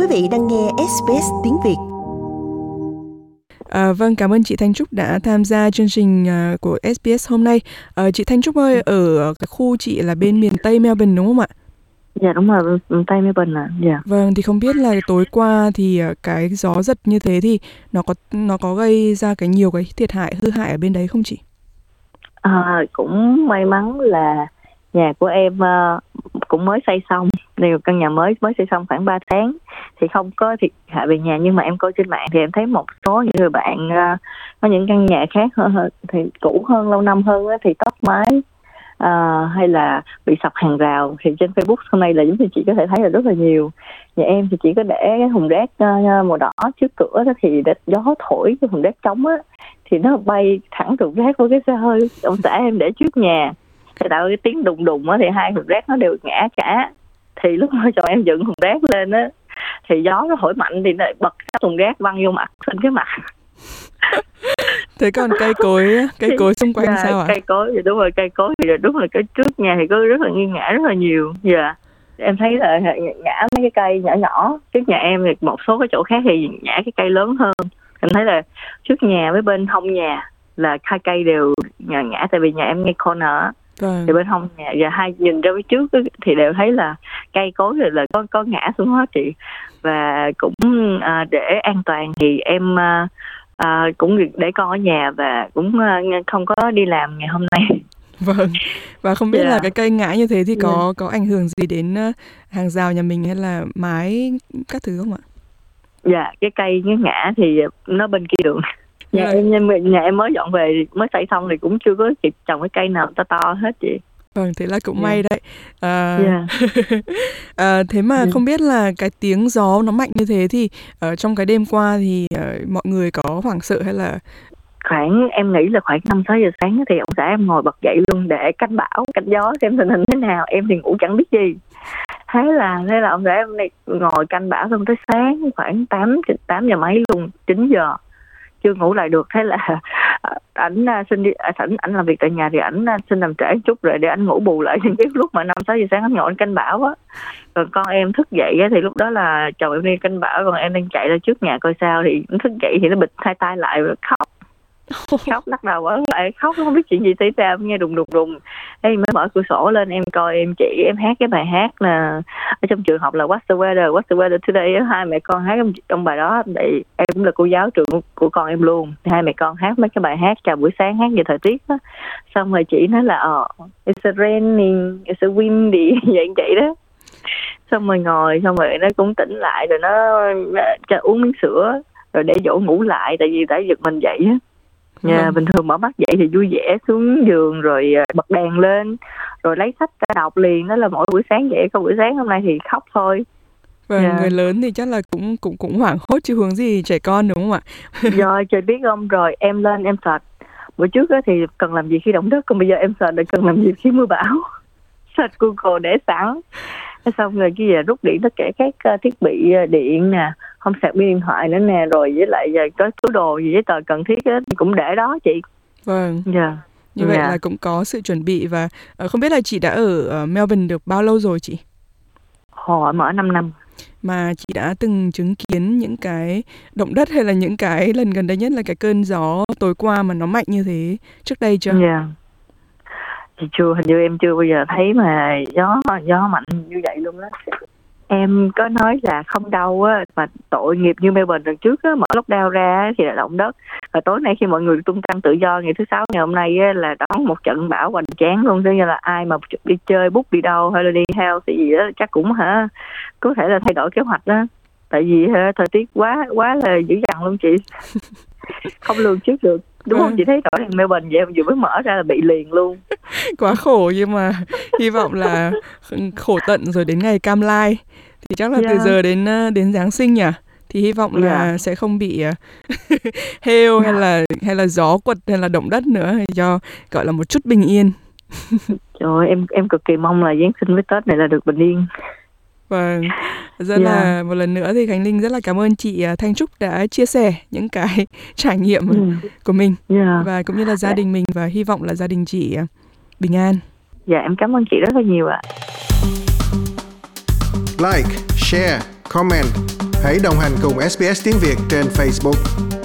vị đang nghe SBS tiếng Việt. Vâng, cảm ơn chị Thanh Trúc đã tham gia chương trình của SBS hôm nay. Chị Thanh Trúc ơi, ở cái khu chị là bên miền Tây Melbourne đúng không ạ? Dạ đúng rồi, miền Tây Melbourne ạ. Dạ. Vâng, thì không biết là tối qua thì cái gió giật như thế thì nó có gây ra nhiều cái thiệt hại hư hại ở bên đấy không chị? Cũng may mắn là nhà của em cũng mới xây xong, căn nhà mới xây xong khoảng 3 tháng thì không có thiệt hại về nhà, nhưng mà em coi trên mạng thì em thấy một số những người bạn có những căn nhà khác thì cũ hơn, lâu năm hơn thì tốc mái hay là bị sập hàng rào. Thì trên Facebook hôm nay là giống như chị có thể thấy là rất là nhiều. Nhà em thì chỉ có để cái thùng rác màu đỏ trước cửa đó, thì gió thổi cái thùng rác trống á thì nó bay thẳng thùng rác với cái xe hơi ông xã em để trước nhà, thì tạo cái tiếng đùng đùng á, thì hai thùng rác nó đều ngã cả. Thì lúc mà chồng em dựng thùng rác lên á thì gió nó thổi mạnh thì nó bật cái thùng rác văng vô mặt, trên cái mặt. Thế còn cây cối xung quanh sao ạ? Cây cối thì đúng rồi, cây cối thì đúng là cái trước nhà thì có rất là nghiêng ngã rất là nhiều. Dạ. Em thấy là ngã mấy cái cây nhỏ nhỏ trước nhà em, thì một số cái chỗ khác thì ngã cái cây lớn hơn. Em thấy là trước nhà với bên hông nhà là hai cây đều ngã, tại vì nhà em ngay corner á. Vâng. Thì bên hông nhà và hai nhìn ra phía trước thì đều thấy là cây cối rồi là có ngã xuống hết chị. Và cũng để an toàn thì em cũng để con ở nhà và cũng không có đi làm ngày hôm nay. Vâng. Và không biết là cái cây ngã như thế thì có ảnh hưởng gì đến hàng rào nhà mình hay là mái các thứ không ạ? Dạ, cái cây nó ngã thì nó bên kia đường. Nhà em mới dọn về, mới xây xong thì cũng chưa có kịp trồng cái cây nào to hết chị. Vâng, thế là cũng may đấy. Thế mà không biết là cái tiếng gió nó mạnh như thế thì trong cái đêm qua thì mọi người có hoảng sợ hay là... Em nghĩ là khoảng 5-6 giờ sáng thì ông xã em ngồi bật dậy luôn để canh bão, canh gió xem tình hình thế nào. Em thì ngủ chẳng biết gì. Thế là ông xã em ngồi canh bão xong tới sáng khoảng 8 giờ mấy luôn, 9 giờ chưa ngủ lại được. Thế là ảnh làm việc tại nhà thì ảnh xin làm trễ chút rồi để ảnh ngủ bù lại những cái lúc mà 5-6 giờ sáng ảnh ngồi canh bão á. Rồi con em thức dậy á, thì lúc đó là chồng em đi canh bão, còn em đang chạy ra trước nhà coi sao, thì nó thức dậy thì nó bịt hai tay lại rồi khóc lắc đầu ở lại khóc, không biết chuyện gì xảy ra, nghe đùng đây mới mở cửa sổ lên em coi, em chỉ em hát cái bài hát là ở trong trường học là what's the weather today. Hai mẹ con hát trong bài đó, để em cũng là cô giáo trường của con em luôn, hai mẹ con hát mấy cái bài hát chào buổi sáng, hát về thời tiết đó. Xong rồi chị nói là it's a raining, it's a windy vậy đó. Xong rồi ngồi, xong rồi nó cũng tỉnh lại rồi nó cho uống miếng sữa rồi để dỗ ngủ lại, tại vì đã giật mình dậy á. Bình thường mở mắt dậy thì vui vẻ xuống giường rồi bật đèn lên rồi lấy sách ra đọc liền. Đó là mỗi buổi sáng vậy. Còn buổi sáng hôm nay thì khóc thôi. Người lớn thì chắc là cũng hoảng hốt chứ huống gì trẻ con đúng không ạ? Rồi trời biết không, rồi em lên em search. Bữa trước thì cần làm gì khi động đất, còn bây giờ em search là cần làm gì khi mưa bão. Search Google để sẵn. Xong rồi cái giờ rút điện tất cả các thiết bị điện nè, không sạc pin điện thoại nữa nè, rồi với lại có túi đồ gì giấy tờ cần thiết á thì cũng để đó chị. Vâng. Như vậy là cũng có sự chuẩn bị. Và không biết là chị đã ở Melbourne được bao lâu rồi chị? Em ở 5 năm. Mà chị đã từng chứng kiến những cái động đất hay là những cái lần gần đây nhất là cái cơn gió tối qua mà nó mạnh như thế trước đây chưa? Thì chưa, hình như em chưa bao giờ thấy mà gió mạnh như vậy luôn đó. Em có nói là không đâu á, mà tội nghiệp như Melbourne lần trước á, mở lockdown ra thì là động đất. Và tối nay khi mọi người tung tăng tự do ngày thứ Sáu ngày hôm nay á, là đón một trận bão hoành tráng luôn. Cho nên là ai mà đi chơi bút đi đâu hay là đi theo thì gì đó chắc cũng có thể là thay đổi kế hoạch đó. Tại vì thời tiết quá là dữ dằn luôn chị. Không lường trước được. Đúng không chị, thấy rõ ràng Melbourne vậy vừa mới mở ra là bị liền luôn. Quá khổ, nhưng mà hy vọng là khổ tận rồi đến ngày cam lai thì chắc là từ giờ đến Giáng sinh nhỉ, thì hy vọng là sẽ không bị hail hay là gió quật hay là động đất nữa, cho gọi là một chút bình yên. Trời ơi, em cực kỳ mong là Giáng sinh với Tết này là được bình yên. Vâng, rất là một lần nữa thì Khánh Linh rất là cảm ơn chị Thanh Trúc đã chia sẻ những cái trải nghiệm của mình và cũng như là gia đình mình, và hy vọng là gia đình chị bình an. Dạ, em cảm ơn chị rất là nhiều ạ. Like, share, comment. Hãy đồng hành cùng SBS tiếng Việt trên Facebook.